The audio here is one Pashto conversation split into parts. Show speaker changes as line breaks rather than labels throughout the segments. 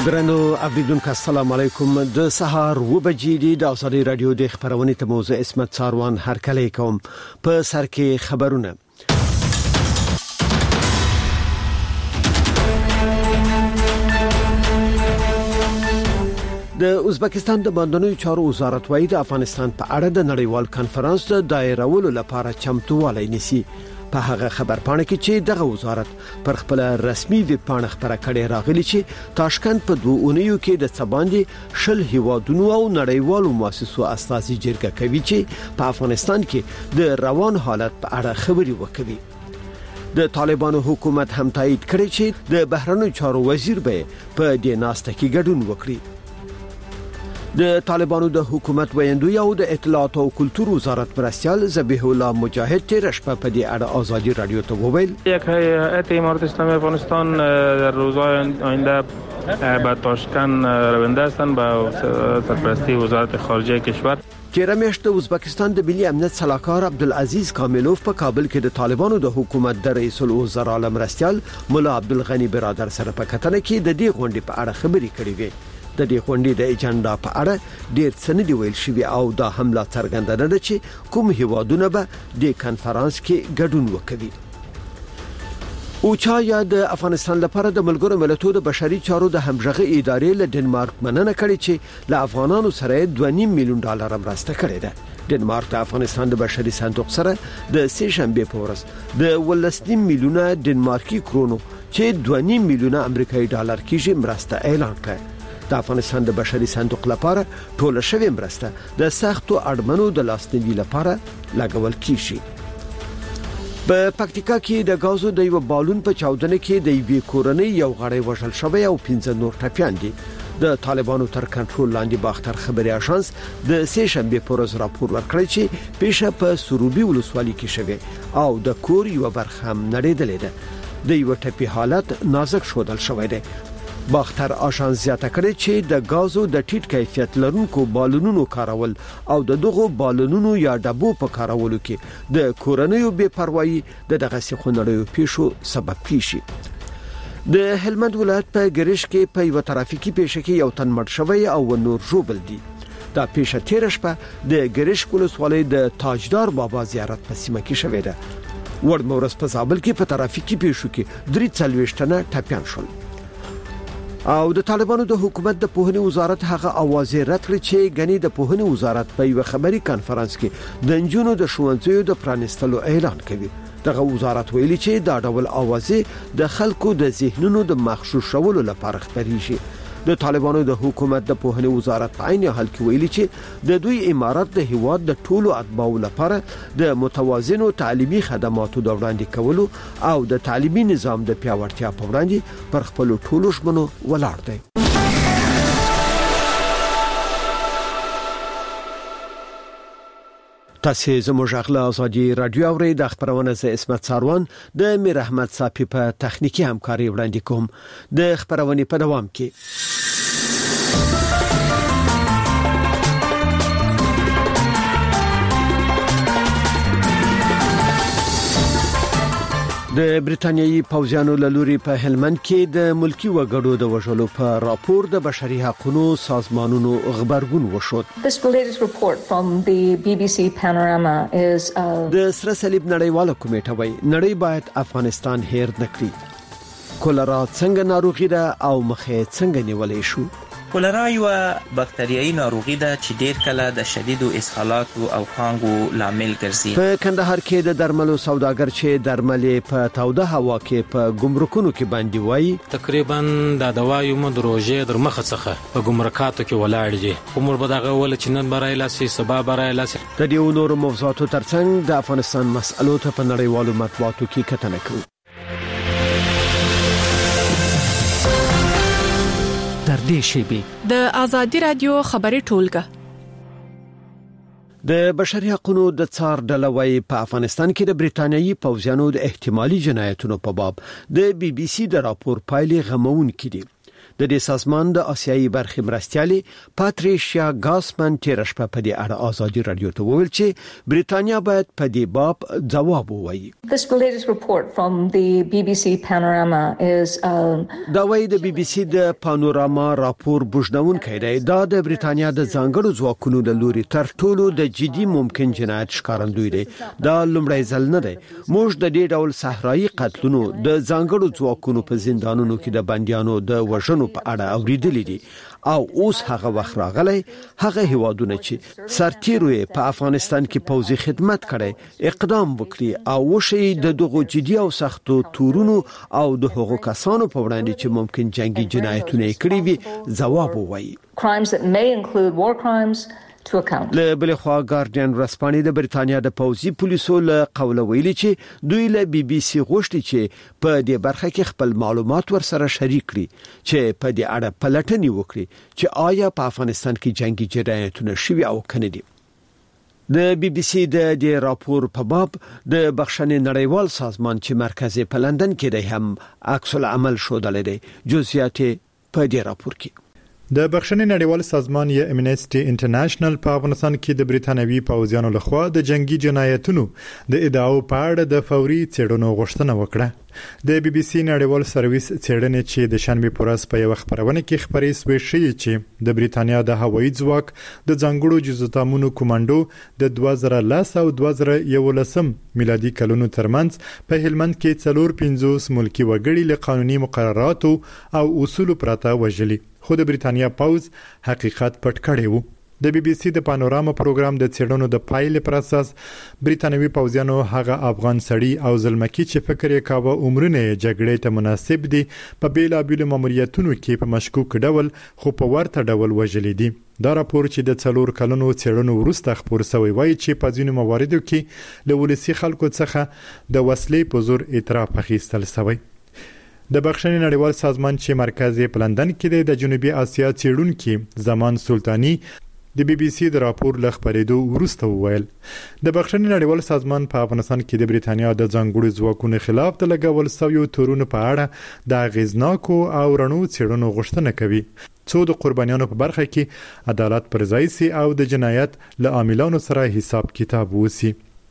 درنو اوریدونکو السلام علیکم د سهار و بجې د آزادي رادیو د خبرونې ته موضوع اسمت ساروان هر کله کوم په سر کې خبرونه. د ازبکستان د باندنیو چارو وزارت وايي د افغانستان په اړه د نړیوال کانفرنس د دایرولو لپاره چمتووالی نیسي. په هغه خبرپاڼه کې چې دغه وزارت پر خپل رسمي ویب پاڼه خبره کړې راغلي چې تاشکند په 2 اونیو کې د سباندې شل هیوادونو او نړیوالو مؤسسو اساسي جرګه کوي چې په افغانستان کې د روان حالت په اړه خبري وکړي. د طالبانو حکومت هم تایید کړی چې د بهرنیو چارو وزیر به په دې ناسته کې ګډون وکړي. د طالبانو د حکومت ویندوی او د اطلاعات او کلتور وزارت مرستیال ذبیح الله مجاهد تیر شپه په دې اړه آزادی رادیو ته وویل
یک هیئت امارت اسلامی افغانستان در روزهای آینده به تاشکند رونده هستند به سرپرستی وزارت خارجه کشور.
تیر میاشت د ازبکستان د ملي امنیت سلاکار عبدالعزیز کاملوف په کابل کې د طالبانو د حکومت د رئیس الوزرا مرستیال مولا عبدالغنی برادر سره په کتنه کې د دې غونډې په اړه خبري کړې وې. د دې غونډې د ایجنډا په اړه ډېر څه نه دی ویل شوی او دا هم لا څرګنده ده چې کوم هیوادونه به د کانفرنس کې ګډون وکړي. اوچا یا د افغانستان لپاره د ملګرو ملتونو د بشري چارو د همغږي ادارې له ډنمارک مننه کړې چې له افغانانو سره $2.5 میلیون مرسته کړې ده. ډنمارک د افغانستان د بشري صندوق سره د سه شنبه په ورځ د 18 میلیونه ډنمارکي کرونو چې $2.5 میلیونه امریکایي ډالر کېږي مرسته اعلان کړه. د افغانستان د بشري صندوق لپاره ټول شوی مرسته د سختو اړمنو د لاسنیوي لپاره لګول کیږي. په پکتیکا کې د غازو د یو بالون په چاودنه کې د یوې کورنۍ یو غړی وژل شوی او 15 نور ټپیان دي. د طالبانو تر کنټرول لاندې باختر خبري اژانس د سه شنبه په ورځ راپور ورکړی چې پیښه په سروبي ولسوالۍ کې شوه او د کور یو برخه هم نړیدلې ده. د یو ټپي حالت نازک شودل شوی دی. باختر اژانس زیاته کړی چې د غازو د ټیټ کیفیت لرونکو بالونونو کارول او د دغو بالونونو یا ډبو په کارولو کې د کورنیو بے پروايي د دغه سخونړیو پیښو سبب کیږي. د هلمند ولایت په ګریش کې په یو ترافیکي پیښه کې یو تن مړ شوی او نور ژوبل دي. دا پیښه تیر شپه د ګریش ولسوالۍ د تاجدار بابا زیارت په سیمه کې شوې ده. ورمورس په زابل کې په ترافیکي پیښو کې 43 تنه ټپیان شول. او د طالبانو د حکومت د پوهنې وزارت هغه اوازې رد کړې چې غني د پوهنې وزارت په یو خبري کانفرنس کې د انجونو د ښوونځیو د پرانستلو اعلان کوي. دغه وزارت ویلي چې دا ډول اوازې د خلکو د ذهنونو د مغشوشولو لپاره خبريږي. د طالبانو د حکومت د پوهنې وزارت په عین حال کې ویلي چې د دوی امارات د هیواد د ټولو اتباعو لپاره د متوازنو تعلیمي خدماتو د وړاندې کولو او د تعلیمي نظام د پیاوړتیا په وړاندې پر خپل ټولو ژمنو ولاړ دی. تاسو زموږ غلا آزادي رادیو اوري د خبرونه ز اسمت ساروان د میر احمد صافي په تخنیکی همکاري وړاندې کوم. د خبرونه په دوام کې د بریتانیایي پوځیانو لوري په هلمند کې د ملکی وګړو د وژلو په راپور د بشري حقوقو سازمانونو خبرګون وشود.
This latest report from the BBC Panorama is
د سره صلیب نړیواله کمیټه وايي نړۍ باید افغانستان هیر نکړي. کولرا څنګه ناروغي ده او مخه څنګه نیولې شو؟
کولرا یو باکتریایي ناروغي ده چې ډیر کله د شدیدو اسهالاتو او خانګو لامل ګرځي.
په کندهار کې د درملو سوداګر چې درملې په تاوده هوا کې په ګمرکونو کې باندې وایي
تقریبا د دوايو مدروجه در مخه څخه په ګمرکاتو کې ولاړ دي. عمر به دغه ول چې نن برای لاسي سبا برای لاسي.
د دې نورو موضوعاتو ترڅنګ د افغانستان مسألو ته په نړیوالو مطبوعاتو کې کتنه کوي.
تر دې شیبې
د آزادي رادیو خبري ټولګه
د بشري حقوقو د څار ډلوي په افغانستان کې د بریتانیایي پوځیانو د احتمالي جنایتونو په باب د BBC د راپور پایلې غمون کړي. د دې سازمان د آسیایي برخې مرستیالي پاتریشیا ګاسمن تیر شپه په دې اړه ازادي رادیو ته وویل چې بریتانیا باید په دې باب جواب ووایي.
This latest report from the BBC Panorama is
دا وایي د BBC د پانوراما راپور بوجنونکی دی. دا د بریتانیا د ځانګړو ځواکونو د لوري تر ټولو د جدي ممکن جنایت ښکارندوی دی. دا لومړی ځل نه دی. موږ د دې ډول صحرایي قتلونو د ځانګړو ځواکونو په زندانونو کې د بنديانو د وژنو په اړه اوریدلې دي او اوس هغه وخت راغلی هغه هیوادونه چې سرتیرو په افغانستان کې پوځي خدمت کړي اقدام وکړي او وشي د دغو جدي او سختو تورونو او د هغو کسانو په وړاندې چې ممکن جنگي جنایتونه کړي وي ځواب ووایي.
crimes that may include war crimes to account.
له بل خوا ګارډین رسپانې د بریتانیا د پوځي پولیسو له قوله ویلي چې دوی له BBC غوښتي چې په دې برخه کې خپل معلومات ورسره شریک کړي چې په دې اړه پلټنې وکړي چې آیا په افغانستان کې جنگي جنایتونه شوي او کنه دي. د BBC د دې راپور په باب د بخښنې نړیوال سازمان چې مرکز په لندن کې دی هم عکس العمل شودل دی. جزئیات په دې راپور کې
د بخښنې نړیوال سازمان یا امنیسټي انټرنیشنل په افغانستان کې د بریتانوي پوځیانو لخوا د جنگي جنایتونو د ادعاو په اړه د فوري څېړنو غوښتنه وکړه. د BBC نړیوال سرویس څېړنې چې د شنبې په ورځ په یو خبرونه کې خبرې شوې شي چې د بریتانیا د هوایي ځواک د ځانګړو جزوتامونو کمانډو د 2010 او 2011 میلادي کلونو ترمنځ په هلمند کې 450 ملکی وګړي له قانوني مقرراتو او اصولو پرته وژلي. خو د بریتانیا پوز حقیقت پټ کړی وو. د BBC د پانوراما پروګرام د څېړنو د پایلې پر اساس بریتانوي پوځیانو هغه افغان سړي او زلمکی چې فکر یې کاوه عمرونه جګړې ته مناسب دي په بیلابیلو ماموریتونو کې په مشکوک ډول خو په ورته ډول وژلي دي. دا راپور چې د 4 کلونو څېړنو وروسته خپور شوی وایي چې په ځینو مواردو کې له ولسي خلکو څخه د وسلې په زور اعتراف اخیستل شوی. د بخښنې نړیوال سازمان چې مرکز په لندن کې دی د جنوبي اسیا څېړونکي زمان سلطانی د BBC د راپور له خبرېدو وروسته وویل د بخښنې نړیوال سازمان په افغانستان کې د بریتانیا د ځانګړو ځواکونو خلاف د لګول شویو تورونو په اړه د اغیزناکو او رڼو څېړنو غوښتنه کوي څو د قربانیانو په برخه کې عدالت پر ځای سي او د جنایت له عاملانو سره حساب کتاب وسی.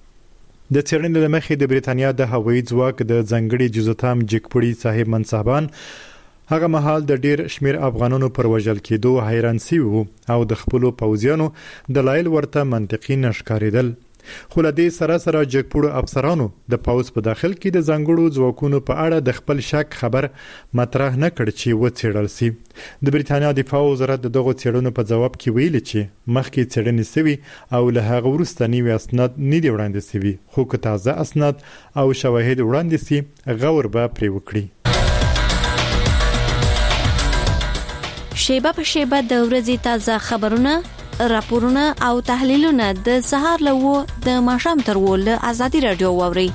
د څېړنې له مخې د بریتانیا د هوایي ځواک د ځانګړي جزوتام جګپړي صاحب منصبان هغه مهال د ډیر شمیر افغانانو پر وژل کېدو حیران شوي وو او د خپلو پوځیانو دلایل ورته منطقي نشکارېدل. خو له دې سره جګپړو افسرانو د پوځ په داخل کې د ځانګړو ځواکونو په اړه د خپل شک خبر مطرح نه کړ چې وڅېړل شي. د بریتانیا دفاع وزارت دغه څېړنو په جواب کې ویلي چې مخکې څېړنې شوي او له هغه وروسته نوي اسناد نه دي وړاندې شوي خو که تازه اسناد او شواهد وړاندې شي غور به پرې وکړي.
شیبه په شیبه د ورځې تازه خبرونه، راپورونه او تحلیلونه د سهار له د ماښام تر له ازادي رادیو واوري.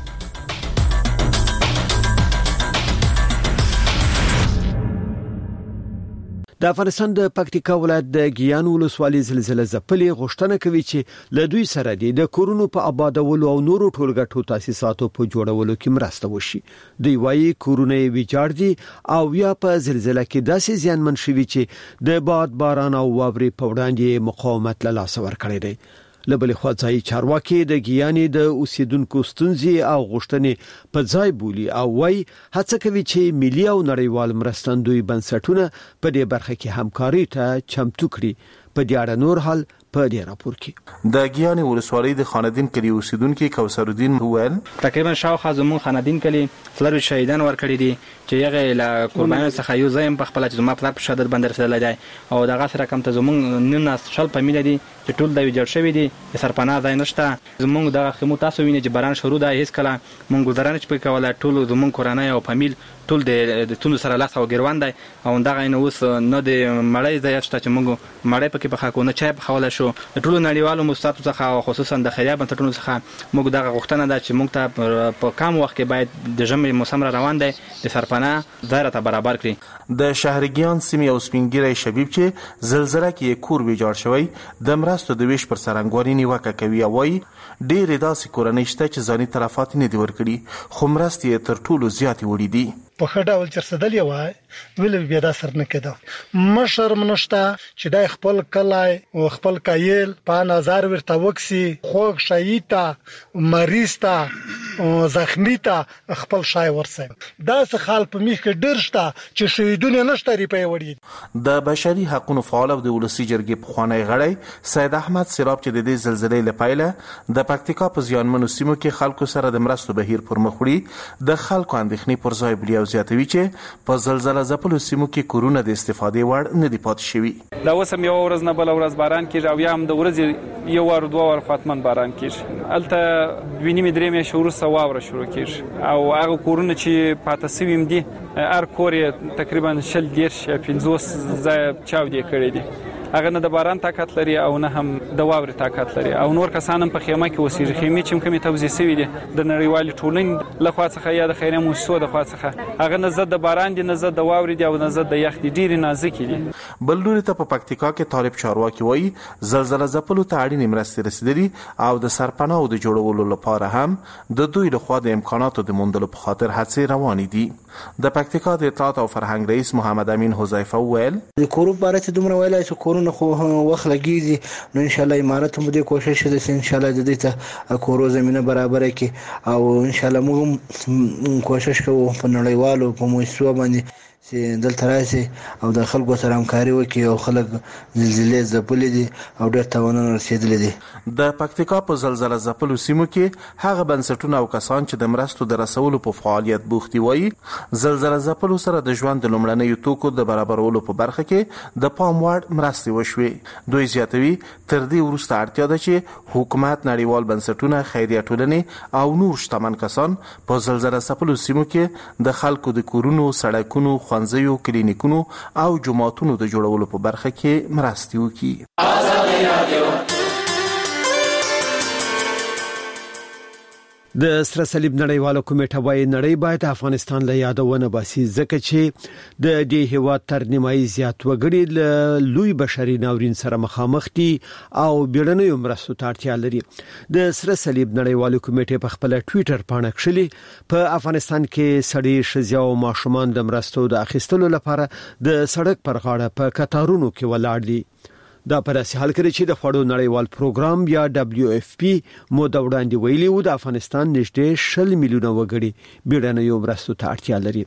د افغانستان د پکتیکا ولایت د ګیان ولسوالۍ زلزلې ځپلې غوښتنه کوي چې له دوی سره د کورونو په آبادولو او نورو ټولګټو تاسیساتو په جوړولو کې مرسته وشي. دوی وايي کورونه یې ویجاړ دي او یا په زلزلې کې داسې زیانمن شوي چې د باد باران او واورې په وړاندې مقاومت له لاسه ورکړی دی. له بل خوا ځای چارواکي د ګیانې د اوسیدونکو ستونزې او غوښتنې په ځای بولي او وايي هڅه کوي چې ملي او نړیوال مرستندوی بنسټونه په دې برخه کې همکاري ته چمتو کړي. په دې اړه نور حال په دې راپور کې
د ګیانې ولسوالۍ د خاندین کلی اوسیدونکو کوثر الدین وویل
تقریبا شاوخوا زمون خاندین کلی فلر شهیدان ورکړي دي چې هغه له قربانیانو څخه یو ځای په خپل چې زما فلر په شدت باندې رسیدلی دی او دغه سره کم ته زمون نن شل په میله دي چې ټول د ویجاړ شوی دي د سرپناه ځای نشته. زمون د خمو تاسو ویني چې باران شروع ده هیڅ کله مونږ ګذرانه چې کوله ټول زمون کورانه او فامیل ټول د تونو سره لاس او ګروان دی او دغه نه اوس نه د مړی ځای شته چې مونږ مړی پکې په خاکونه چای په خوله شو. ټول نړیوالو مستعفو څخه خصوصا د خیریه بنسټونو څخه موږ دغه غوښتنه ده چې موږ ته په کم وخت کې باید د ژمي موسم را روان دی د سرپناه ځای راته برابر کړي.
د شهرګیان سیمې او سپینګیری شبیب چې زلزلې کې کور ویجاړ شوی د مرستو د ویش پر سرنګواري نیوکه کوي او وايي ډېرې داسې کورنۍ شته چې ځاني تلفات نه دي ورکړي خو مرستې تر ټولو زیاتې وړي دي.
په خټه ول چرسدلې وای ویل بیا دا سر نه کېده مشر منشتا چې د خپل کلای او خپل کایل په نظر ورته وکسي خوګ شهیدا مریضتا زخمیتا خپل شای ورسه دا څه خال په میخ کې ډرشتا چې شهیدونه نشته ری په وړي
د بشري حقوقو فعال او د ولسی جرګې په خوانی غړی سید احمد سیراب چې د دې زلزلې لپاره د پکتیکا په ځانمنو سیمو کې خلکو سره د مرستو بهیر پر مخ وړي د خلکو اندېښنې پر ځای بلی او زیاتوي چې په زلزلہ ځپلو سیمو کې کورونه د استفادې وړ نه دی پاتې شوی
دا وسم یو ورځ نه بل ورځ باران کیږي او یا هم د ورځې یو ور دوه ور فاطمن باران کیږي الته ویني مې درې مې شروع سواوره شروع کیږي او هغه کورونه چې پاتې سویم دي هر کور تقریبا 50 ځای چاودې کړې دي هغه نه د باران طاقت لري او نه هم د واوري طاقت لري او نور کسان په خیمه کې اوسېږي خیمه چې کومه توزیع شوی دي د نړیوالې ټولنې لخوا څخه یا د خیریه مؤسسو د خوا څخه هغه نه زده د باران دي نه زده د واوري دي او نه زده د یخ دي ډیر نازک دي
بل لوري ته په پکتیکا کې طالب چارواکي وایي زلزلہ ځپلو ته اړینې مرستې رسیدلي او د سرپناه د جوړولو لپاره هم د دوی لخوا د امکاناتو د موندلو په خاطر هڅې روانې دي د پکتیکا د اطلاعات او فرهنګ رئیس محمد امین حذیفه وویل
د کورو باره ته دومره ویلای چې کورونه خو وخت لګیږي نو ان شاء الله امارات هم دې کوشش وکړي چې ان شاء الله د دې ته کورو زمينه برابر کړي او ان شاء الله موږ کوشش کوو په نړیوالو په مؤسسو باندې چې دلته راشي او د خلکو سره همکاري وکړي او خلک زلزلې ځپلې دي او ډېر تاوانونه رسېدلي دي
د پکتیکا په زلزلہ ځپلو سیمو کې هغه بنسټونه او کسان چې د مرستو د رسولو په فعالیت بوخت وي زلزلہ ځپلو سره د ژوند د لومړنیو توکو د برابرولو په برخه کې د پام وړ مرستې وشوي دوی زیاتوي تر دې وروسته اړتیا ده چې حکومت نړیوال بنسټونه خیریه ټولنې او نور شتمن کسان په زلزلہ ځپلو سیمو کې د خلکو د کورونو سړکونو ښوونځیو کلینیکونو او جوماتونو د جوړولو په برخه کې مرستې وکړي.
د سره صلیب نړیواله کمیټه وايي نړۍ باید افغانستان له یادونه باسي ځکه چې د دې هیواد تر نیمایي زیات وګړي له لوی بشري ناورین سره مخامخ دي او بیړنیو مرستو ته اړتیا لري. د سره صلیب نړیواله کمیټه په خپل ټوئیټر باندې کړلي په افغانستان کې سړي ښځې او ماشومان د مرستو د اخیستلو لپاره د سړک پر غاړه په کتارونو کې ولاړ دي. دا پر اساس حل کړی چې د فړو نړیوال پروګرام یا WFP مو د وړاندې ویلي و د افغانستان نږدې 10 میلیونه وګړي بیړنیو مرستو ته اړتیا لري.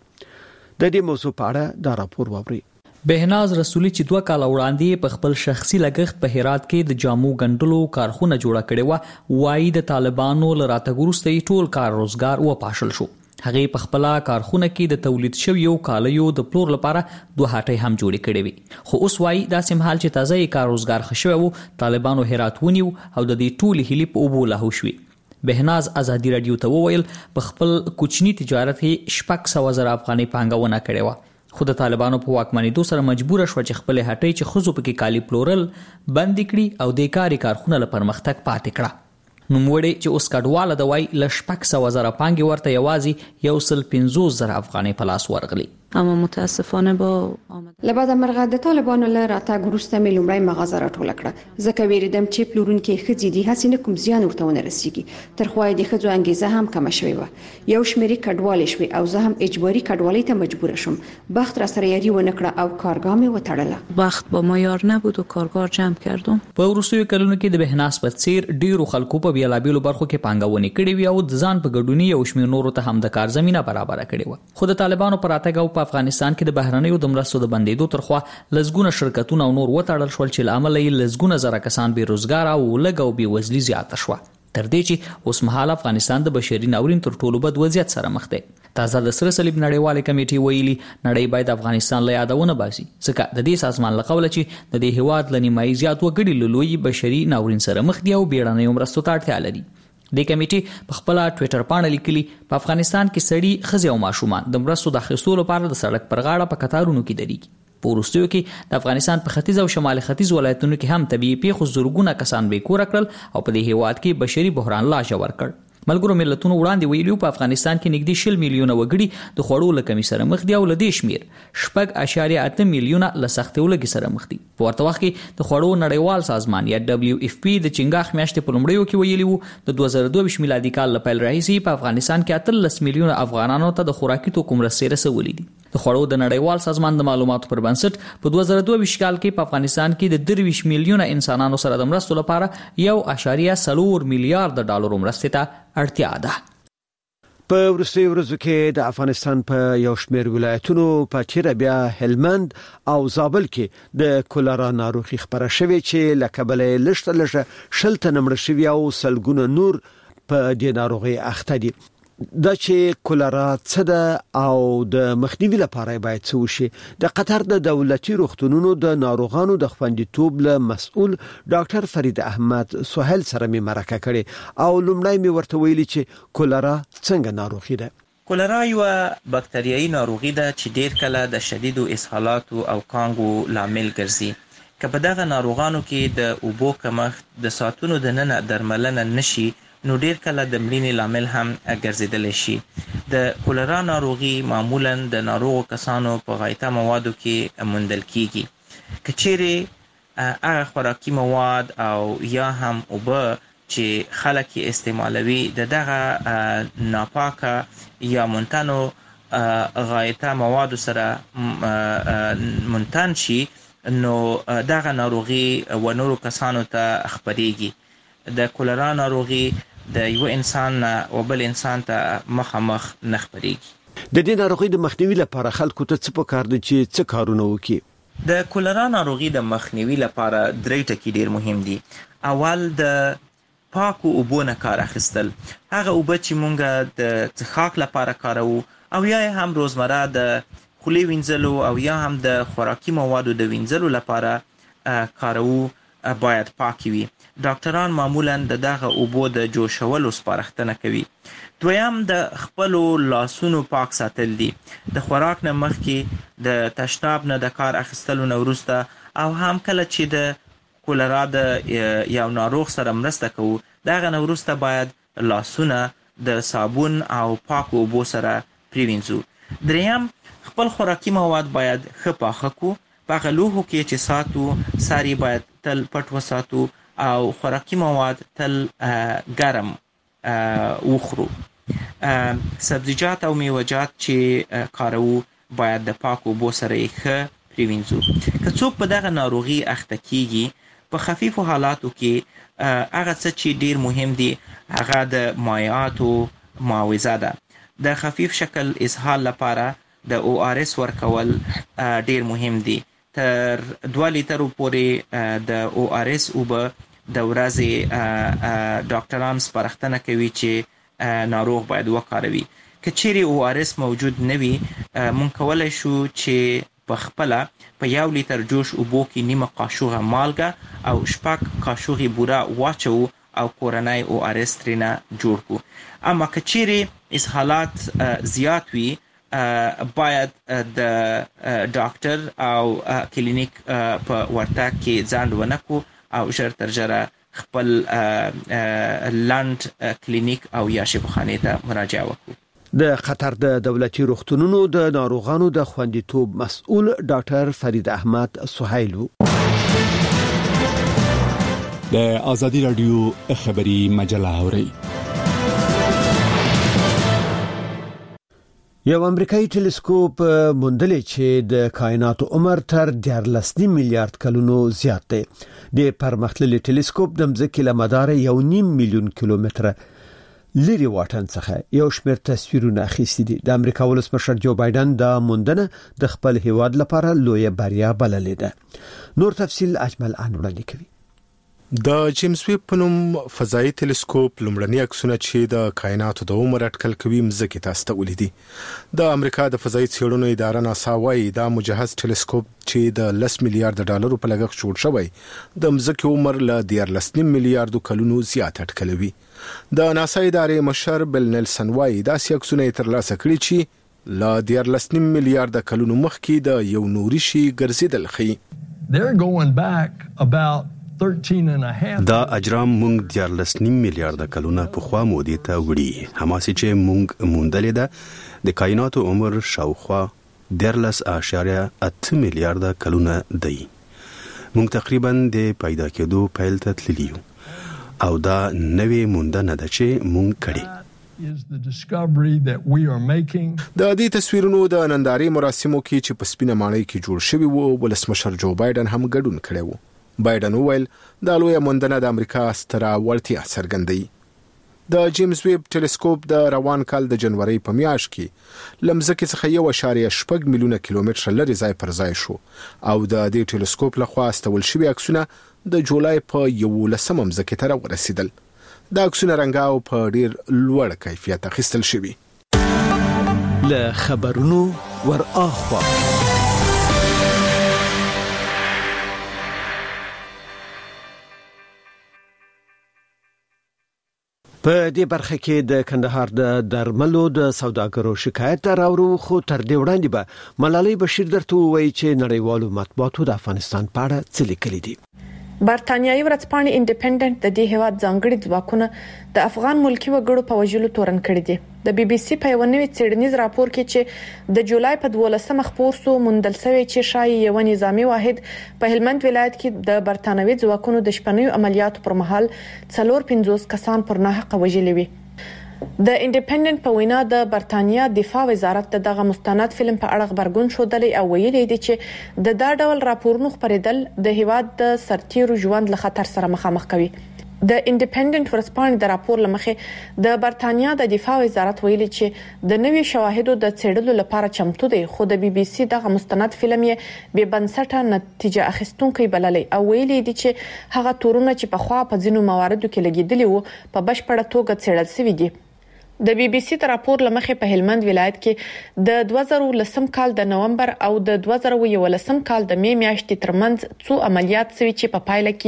د دې موضوع په اړه دا راپور واوري.
بهناز رسولي چې 2 کال وړاندې په خپل شخصي لګښت په هرات کې د جامو ګنډلو کارخونه جوړه کړې و وایي د طالبانو لراتګ وروسته ټول کار روزګار و پاشل شو. هغه په خپل کارخونه کې د تولید شویو کالیو د پلور لپاره 2 هټۍ هم جوړې کړې وي خو اوس وايي دا سمحال چې تازه کار روزګار خښوي وو طالبانو هرات ونیو او د دې ټول هلي په اوبو له شوي. بهناز ازادي رادیو ته وویل په خپل کوچنی تجارت کې 600,000 افغاني پانګونه کړې و خو د طالبانو په واکمنۍ سره مجبور شو چې خپل هټۍ چې خزو پکې کالی پلورل بند کړي او د کارخونه لپاره پرمختګ پاتې کړه. نوموړي چې اوس کډواله د وای ل 600,000 پانګي ورته یوازې 150,000 افغاني په لاس ورغلي.
اما متاسفانه با لبعد مرغه د طالبانو له راتګ وروسته مې لومړی مغازه راټوله کړه ځکه ویریدم چې پلورونکي ښځې دي هڅې نه کوم زیان ورته ونه رسیږي تر خو د ښځو انګیزه هم کم شوی و یو شمیرې کډوالې شوی او زه هم اجباري کډوالۍ ته مجبور شوم بخت را سره یاري ونه کړه او کارګاه مې وتړله بخت با ما یار نبود و کارګار جمع کردم.
په وروستیو کلونو کې د بهناس په څیر ډیرو خلکو په بیلابیلو برخو کې پانګونې کړې وي او د ځان په ګډونی او شمیر نورو ته هم د کار زمينه برابر کړې و خو د طالبانو پر راتګ او په افغانستان کې د بهرنیو د مرستو د بندیدو ترخوا لزګونه شرکتونه او نور وټاړل شول چې لامل یې لزګونه زره کسان بې روزګار او لګ او بې وزلي زیاته شو تر دې چې اوس مهال افغانستان د بشري ناورین تر ټولو بد وضعیت سره مخ دی. تازه د سره صلیب نړیواله کمیټې ویلي نړۍ باید افغانستان له یادونه باسي ځکه د دې سازمان له قوله چې د دې هیواد لنیمایي زیات وګړي له لوی بشري ناورین سره مخ دي او بیړنیو مرستو ته اړتیا لري. د کمیټې په خپل ټوئیټر باندې لیکلي په افغانستان کې سړي ښځې او ماشومان د مرستو د اخیستلو لپاره د سړک پر غاړه په کتارونو کې درېږي. په وروستیو کې د افغانستان په ختیځ او شمال ختیځ ولایتونو کې هم طبيعي پیښو زورګونه کسان بې کور کړل او په دې هیواد کې بشري بحران لا ژور کړ. ملګرو ملتونو وړاندې ویلو په افغانستان کې نږدې 20 میلیونه وګړي د خوړو له کمی سره مخ دي او له دې شمیر 6.8 میلیونه له سختې ولګي سره مخ دي. په ورته وخت کې د خوړو نړیوال سازمان یا WFP د چنګاښ میاشتې په لومړیو کې ویلي وو د 2022 میلادي کال له پیل راهیسې په افغانستان کې 13 میلیونه افغانانو ته د خوراکي توکو مرستې رسولې دي. د خوړو د نړیوال سازمان د معلوماتو پر بنسټ په 2022 کال کې په افغانستان کې د 23 میلیونه انسانانو سره د مرستو لپاره 1.4 میلیارډ ډالر مرستې ته اړتیا ده.
په وروستیو ورځو کې د افغانستان په یو شمېر ولایتونو په تیره بیا هلمند او زابل کې د کولرا ناروغي خپره شوې چې له کبله لږه شلته نمړ شوی او سلګونه نور په دې ناروغي اخته دي. دا چې کولرا څه ده او د مخنیوي لپاره باید څه وشي. د قطر د دولتي روغتونونو د ناروغانو د خوندیتوب له مسؤل ډاکټر فرید احمد سهیل سره می مرکه کړي او لومړی می ورته ویلي چې کولرا څنګه ناروغي ده.
کولرا یو باکتریایي ناروغي ده چې ډیر کله د شدیدو اسهالاتو او کانګو لامل ګرځي. که په دغه ناروغانو کې د اوبو کمښت د ساتونو د نن درملنه نشي نو ډیر کله د مړینې لامل هم ګرځیدلی شي. د کولرا ناروغي معمولا د ناروغو کسانو په غایطه موادو کې موندل کیږي. که چیرې هغه خوراکي مواد او یا هم اوبه چې خلک یې استعمالوي د دغه ناپاکه یا منتنو غایطه موادو سره منتن شي نو دغه ناروغي و نورو کسانو ته خپریږي. د کولرا ناروغي د یو انسان او بل انسان ته مخامخ نه خپریږي.
د دې ناروغي د مخنیوي لپاره خلکو ته څه پکار دي چې څه کارونه وکړي؟
د کولرا ناروغي د مخنیوي لپاره درې ټکي ډیر مهم دي. اول د پاکو اوبو نه کار اخیستل. هغه اوبه چې مونږ د څښاک لپاره کاروو او یا هم روزمره د خولې وینځلو او یا هم د خوراکي موادو د وینځلو لپاره کاروو باید پاکي وي. ډاکټران معمولا دغه اوبو د جوشولو سپارښتنه کوي. دویم د خپلو لاسونو پاک ساتل دي. د خوراک نه مخکې د تشناب نه د کار اخیستلو نه وروسته او هم کله چې د کولرا د یو ناروغ سره مرسته کوو دغه نه وروسته باید لاسونه د صابون او پاکو اوبو سره پریوینځو. دریم خپل خوراکي مواد باید ښه پاخه کړو. په هغه لوښو کې چې ساتو ساری باید تل پټ وساتو او خوراکي مواد تل ګرم وخورو. سبزیجات او میوه‌جات چې کاروو باید د پاکو اوبو سره یې ښه پریوینځو. که څوک په دغه ناروغي اخته کیږي په خفیفو حالاتو کې هغه څه چې ډیر مهم دي هغه د مایعاتو معاوضه ده. د خفیف شکل اسهال لپاره د ORS ورکول ډیر مهم دي. تر 2 لیترو پورې د ORS اوبه د ورځې ډاکټران سپارښتنه کوي چې ناروغ باید وکاروي. که چیرې ORS موجود نه وي مونږ کولی شو چې په خپله په 1 لیتر جوش اوبو کې نیمه قاشوغه مالګه او 6 قاشوغې بوره واچو او کورنۍ ORS ترېنه جوړ کړو. اما که چیرې اسهالات زیات وي باید د ډاکټر او کلینیک په ورتګ کې ځنډ ونه کړو او ژر تر ژره خپل لنډ کلینیک او یا شفاخانې ته مراجعه وکړو.
د قطر د دولتي روغتونونو د ناروغانو د خوندیتوب مسؤل ډاکټر فرید احمد سهیل
د آزادی رادیو خبری مجله اوري.
یو امریکایي ټلسکوپ موندلې چې د کائنات عمر تر 14 میلیارډ کلونو زیات دی. د پرمختللي ټلسکوپ د ځمکې له مدار 1.5 میلیون کیلومتره لري واټن څخه یو شمېر تصویرونه اخیستي دي. د امریکا ولسمشر جو بایدن دا موندنه د خپل هیواد لپاره لویه بریا بللې ده. نور تفصیل اجمل انوړاندې کوي.
د جیمز ویب په نوم فضایي ټلسکوپ لومړني عکسونه چې د کائناتو د عمر اټکل کوي مځکې ته استولې دي. د امریکا د فضایي څېړنو اداره ناسا وايي دا مجهز ټلسکوپ چې د 10 میلیارډ ډالرو په لګښت جوړ شوی د مځکې عمر له 14 میلیارډ کلونو زیات اټکلوي. د ناسا ادارې مشر بل نیلسن وايي دا عکسونه ترلاسه کړي چې له 14 میلیارډ کلونو مخکې د یو نوري شي ګرځیدل خي.
They're going back about
دا اجرام مونږ 14.5 میلیارډ کلونه پخوا مودې ته وړي. هماسې چې مونږ موندلې ده د کائنات عمر شاوخوا 13.8 میلیارډ کلونه دی. مونږ تقریبا د پیدا کېدو پیل ته تللی یو او دا نوې موندنه ده چې مونږ کړې. د دې تصویرونو د نندارې مراسمو کې چې په سپینه ماڼۍ کې جوړ شوی وو ولسمشر جو بایدن هم ګډون کړی وو. بایدن وویل دا لویه موندنه د امریکا ستره وړتیا څرګندوي. د جیمز ویب ټلسکوپ د روان کال د جنوري په میاشت کې لمځکه څخه 1.8 میلیونه کیلومتر لري ځای پر ځای شو او د دې ټلسکوپ لخوا استول شوی عکسونه د جولای په 11 مځکه ته ورسېدل. دا عکسونه رنګاو په ډیر لوړ کیفیت اخیستل شوی.
له خبرونو ور اخوا په دې برخه کې د کندهار د درملو د سوداګرو شکایت راوړو، خو تر دې وړاندې به ملالۍ بشیر درته وایي چې نړیوالو مطبوعاتو د افغانستان په اړه څه لیکلي دي.
برتانیایي ورځپاڼې انډیپندنت د دې هیواد ځانګړي ځواکونه د افغان ملکی وګړو په وژلو تورن کړي دي. د بي بي سي په یو نوي څېړنیز راپور کې چې د جولای په 12 خپور سو موندل شوی چې شایي یو نظامی واحد په هلمند ولایت کې د برتانوي ځواکونو د شپنیو عملیاتو پر مهال 450 کسان پر ناحقه وژلي وي. د انډیپندنت په وینا د برتانیا دفاع وزارت دغه مستند فلم په اړه خبرګون شودلی او ویلي دی چې د دا ډول راپورونو خبرېدل د هیواد د سرتیرو ژوند له خطر سره مخامخ کوي. د انډیپندنت ورځپاڼې د راپور لمخې د برتانیا د دفاع وزارت ویلي چې د نوي شواهدو د څېړلو لپاره چمتو دی، خو د بي بي سي دغه مستند فلم یې بې بنسټه نتیجه اخیستونکي بللی او ویلي دی چې هغه تورونه چې په خوا په ځینو مواردو کې لګیدلي وو په بشپړه توګه څېړل شوي دي. د بي بي سي راپور لمخې په هلمند ولایت کې د 2010 کال د نومبر او د 2011 کال د می میاشتې ترمنځ څو عملیات شوي چې په پایله کې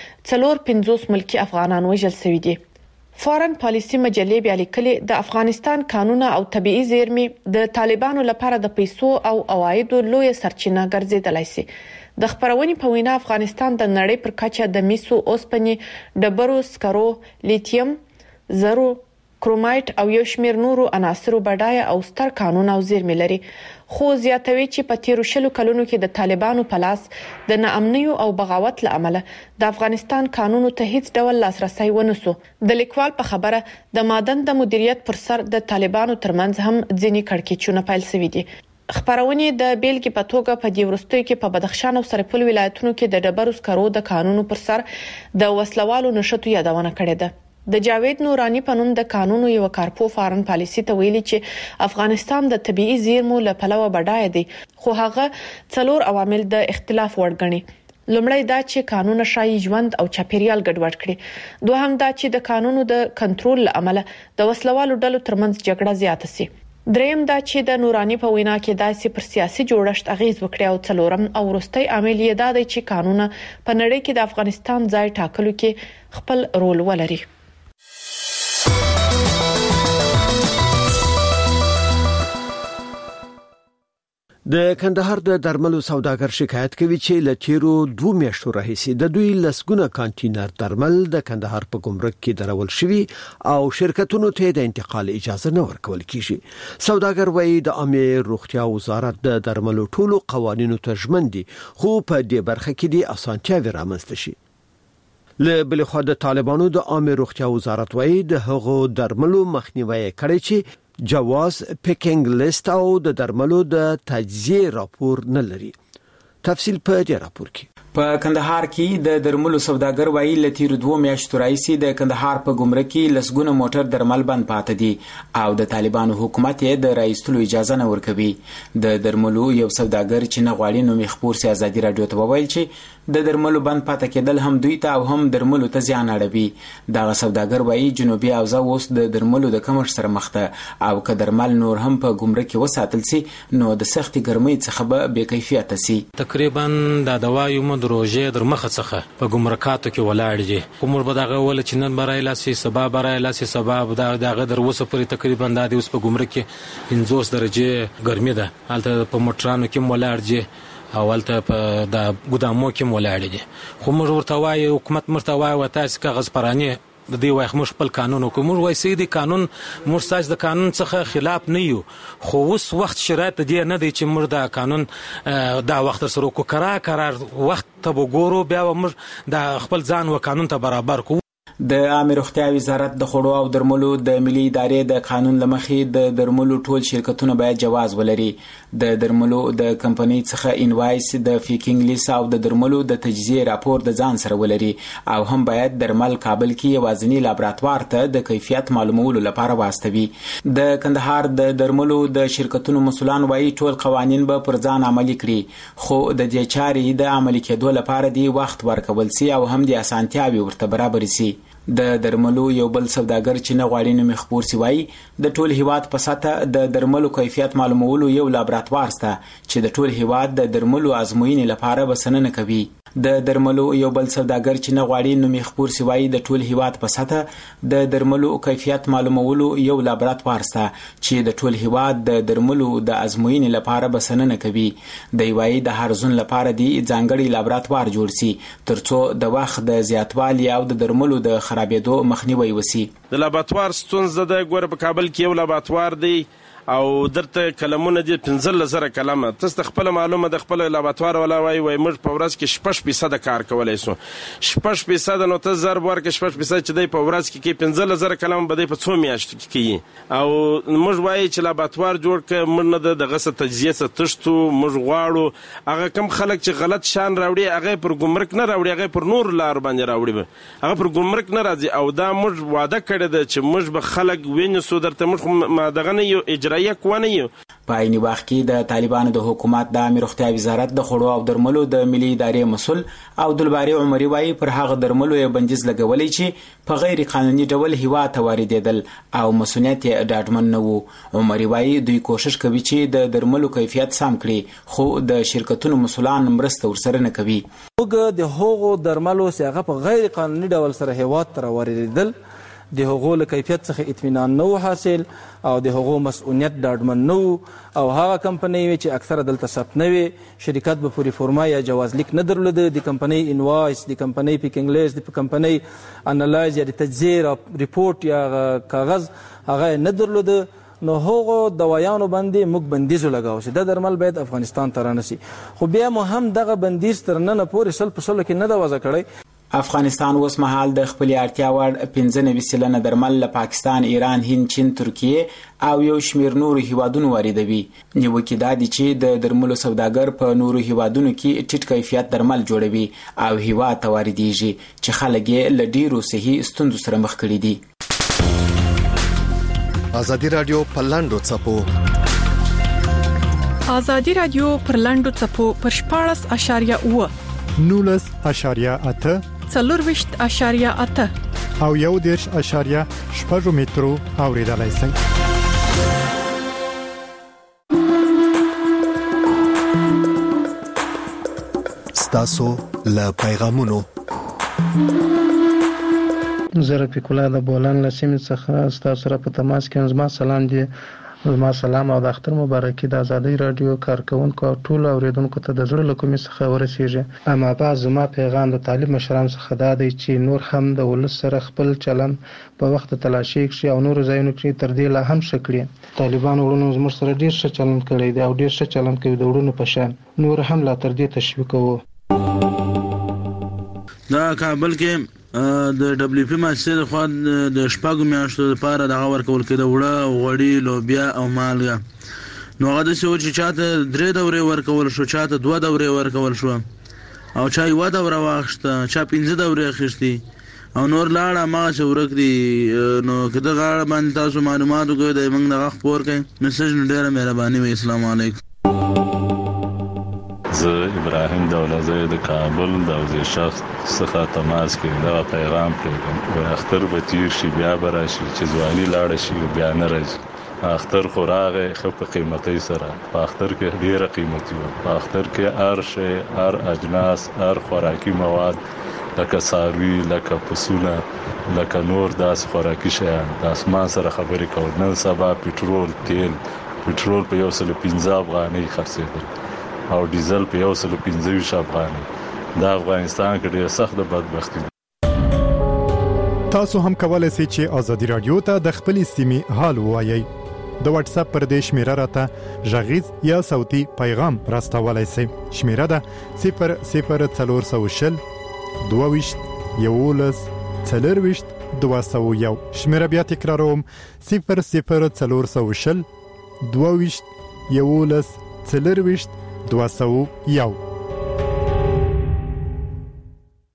450 ملکی افغانان وژل شوي دي. فارن پالیسی مجلې بیا لیکلي د افغانستان قانون او طبيعي زیرمې د طالبانو لپاره د پیسو او عوایدو لوی سرچینه ګرځیدلای شي. د خبرونې په وینا افغانستان د نړۍ پر کچه د میسو، اوسپنې، ډبرو سکرو، لیتیم، زرو، کرومایټ او یو شمیر نورو عناصرو بډایه او ستر قانون او زیرمې لري، خو زیاتوي چې په تیرو شلو کلونو کې د طالبانو په لاس د ناامنیو او بغاوت لامل د افغانستان قانونو ته هیڅ ډول لاسرسي ونسو. د لیکوال په خبره د مادن د مدیریت پر سر د طالبانو ترمنځ هم ځینې کړکېچونه پیل شوي دي. خبرونه د بیلګې په توګه په دې ورستیو کې په بدخشان او سرپل ولایتونو کې د ډبرو سکرو د قانونو پر سر د وسلوالو نشټو یادونه کړې ده. د جاوید نورانی په نوم د قانونو یو کارپو فارن پالیسی ته ویلي چې افغانستان د طبيعي زیرمو له پلوه بډای دی، خو هغه 4 عوامل د اختلاف وړ ګڼي. لومړی دا چې قانون شایي ژوند او چاپیریال ګډوډ کړي. دوهم دا چې د قانونو د کنټرول لامل د وسلوالو ډلو ترمنځ جګړه زیاته شي. دریم دا چې د نورانی په وینا کې داسې پر سیاسي جوړښت اغیز وکړي او څلورم او وروستي عامل یې دا دی چې قانون په نړۍ کې د افغانستان ځای ټاکلو کې خپل رول ولري.
د کندهار د درملو سوداګر شکایت کوي چې له تیرو 2 میاشتو راهیسې د دوی لسګونه کانټینر درمل د کندهار په ګمرک کې درول شوي او شرکتونو ته د انتقال اجازه نه ورکول کیږي. سوداګر وایي د عامه روغتیا وزارت د درملو ټولو قوانینو ته ژمن دي، خو په دې برخه کې د اسانتیاوې رامنځته شي. له بل خوا د طالبانو د عامه روغتیا وزارت وایي د هغو درملو مخنیوي کړي چې جواز پیکینګ لیست او د درملو د تجزیه راپور نه لري. تفصیل په دې راپور کې.
په کندهار کې د درملو سوداګر وایي له تیر 2 میاشتو راځي د کندهار په ګمرک کې لسګونه موټر درمل بند پاتې دي او د طالبانو حکومت یې د رئیستلو اجازه نه ورکوي. د درملو یو سوداګر چې نه غواړي نو مخبور سي ازادي رادیو ته وویل چې د درملو بند پاتې کېدل هم دوی ته او هم درملو ته زیان اړوي. دا سوداګر وایي جنوبي اوزا اوس د درملو د کمښت سره مخ ده او که درمل نور هم په ګمرک کې وساتل سي نو د سختي ګرمۍ څخه به بې کیفیت سي.
تقریبا د دوایو مدروجه در مخه څخه په ګمرکاتو کې ولاړ دي. کومر به دغه ول چې نن برای لاسي سبا برای لاسي سبا دغه در وسه پرې تقریبا د اوس په ګمرک کې 50 درجه ګرمي ده. حالت په موټرانو کې ولاړ دي اولته په د ګودامو کې ولاړ دي خو موږ ورته وایو حکومت مرته وایي تاسو کاغذ پرانی د دې وای موږ خپل قانون کوم موږ وای سیدي قانون موږ ساج د قانون څخه خلاف نه یو خو اوس وخت شرایط دی نه دی چې موږ د قانون دا وخت سره کو قرار وخت ته وګورو بیا موږ د خپل ځان او قانون ته برابر کو.
د عامه روغتیا وزارت د خوړو او درملو د ملي ادارې د قانون لمخې د درملو ټول شرکتونه باید جواز ولري. د درملو د کمپنۍ څخه انوایس د فیکینګ لیست او د درملو د تجزیه راپور د ځان سره ولري او هم باید درمل کابل کې یوازینی لابراتوار ته د کیفیت معلومولو لپاره واستوي. د کندهار د درملو د شرکتونو مسولان وايي ټول قوانين به پر ځان عملي کړي خو د دې چارې د عملي کېدو لپاره دی وخت ورکول سي او هم د اسانتیاوي ورته برابر سي. د درملو یو بل سوداګر چې نه غواړي نوم خبر سی وای د ټول هیواد په ساته د درملو کیفیت معلومولو یو لابراتوار سته چې د ټول هیواد د درملو ازموینې لپاره بسنه کوي. د درملو یو بل سوداګر چې نه غواړي نوم خبر سی وای د ټول هیواد په ساته د درملو کیفیت معلومولو یو لابراتوار سته چې د ټول هیواد د درملو د ازموینې لپاره بسنه کوي. د وای د هر ځون لپاره دی ځانګړي لابراتوار جوړ سي ترڅو د وخت د زیاتوالي او د درملو د خرابېدو مخنیوي وسی.
د لابراتوار ستونزه د ګور په کابل کې یو لابراتوار دی او درته کلمونه دي 15000 کلمه تاسو خپل معلومه د خپل لابراتوار ولا وای موږ په ورځ کې 6% کار کولای سو 6% نو ته ضرب ورکې 6% چې دی په ورځ کې 15000 کلمه بده په 2 میاشتو کې کی او موږ وای چې لابراتوار جوړ ک موږ نه د غسه تجزیه ستشتو موږ غواړو هغه کم خلک چې غلط شان راوړي هغه پر ګمرک نه راوړي هغه پر نور لار باندې راوړي هغه پر ګمرک نه راځي او دا موږ وعده کړی ده چې موږ به خلک وینځو درته موږ دغه نه یو اجرایه کوونه یو.
په عین وخت کې د طالبانو د حکومت د عامه روغتیا وزارت د خوړو او درملو د ملي ادارې مسول او دلباري عمري وايي پر هغه درملو یې بندیز لګولې چې په غیر قانوني ډول هوا ته واردېدل او مسؤلیت یې ډاډمن نه وو. عمري وايي دوی کوشش کوي چې د درملو کیفیت سم کړي خو د شرکتونو مسولان مرسته ورسره نه کوي.
موږ د هغو درملو چې هغه په غیر قانوني ډول سره هوا ته واردېدل د هغو له کیفیت څخه اطمینان نه حاصل او د هغو مسؤلیت ډاډمن نه او هغه کمپنۍ چې اکثره دلته ثبت نه وي شرکت به پوری فرما یا جواز لیک نه درلود د کمپنۍ انوایس د کمپنۍ پیکینګ لیست د کمپنۍ انالایز یا د تجزیه ریپورت یا کاغذ هغه نه درلود نو هغه دوايانو باندې موږ بندیز لګاو چې د درمل باید افغانستان ته رانسي خو بیا مو هم دغه بندیز تر نن پورې سل په سل کې نه دا وضع کړی.
افغانستان اوس مهال د خپل اړتیا وړ 95% درمل له پاکستان، ایران، هند، چین، ترکیه او یو شمیر نورو هیوادونو واردوي. نیوکه دا دي چې د درملو سوداګر په نورو هیوادونو کې ټیټ کیفیت درمل جوړوي او هیواد ته واردېږي چې خلک یې له ډیرو صحي ستونزو سره مخ کړي دي.
ازادي رادیو په لاندو څپو
ازادي رادیو پر لاندو څپو پر 14.8
19.8
4.8
او 1.8 مترو اوریدلای شئ.
ستاسو له پیغامونو
زه رفیق الله د بولان له سیمې څخه ستاسو سره په تماس کې زما سلام دی. زما سلام او د اختر مبارکي د ازادي رادیو کارکونکو او ټول اوریدونکو ته د زړه له کومې څخه ورسیږي. اما بعد زما پیغام د طالب مشران څخه دا دی چې نور هم د ولس سره خپل چلن په وخت تلاشي کړي او نور ځایونو کې تر دې لا هم شکړي. طالبان ورونو زموږ سره ډیر ښه چلن کړی دی او ډیر ښه چلن کوي د ورونو په شان نور هم لا تر دې تشویقوو.
دا کابل کې د دبليو پی مؤسسې د خوا د شپږو میاشتو لپاره دغه ورکول کېده وړه غوړي لوبیا او مالګه نو هغه داسې و چې چاته 3 دورې ورکول شو چاته 2 دورې ورکول شو او چا 1 دوره واخیسته چا 5 دورې اخیستې او نور لاړه ماغه ورک دي نو کده غاړه باندې تاسو معلومات وکړئ د موږ دغه خبر کړئ میسج نو ډیره مهرباني وي. السلام علیکم.
زه ابراهیم دولزی د کابل د اوزې شخص څخه تماس کوم. دا پیغام پرېږدم اختر به تیر شي بیا به راشي چې ځواني لاړه شي بیا نه راځي. اختر خو راغی ښه په قیمتۍ سره په اختر کې ډېره قیمتي وه. په اختر کې هر شی هر اجناس هر خوراکي مواد لکه څاروي لکه پسونه لکه نور داسې خوراکي شیان د اسمان سره خبرې کول. نن سبا پټرول تیل پټرول په 115 افغانۍ خرڅېدل او ډیزل په 125 افغاني دا افغانستان کې ډېر سخت بدبختی.
تاسو هم کولای شئ چې ازادي رادیو ته د خپل سیمې حال ووایئ. د واتس اپ پر دې شمیره راته غږیز یا صوتي پیغام راستولای شئ. شمیره ده 00420 22 11 40 201. شمیره بیا تکراروم 00420 22 11 40 201.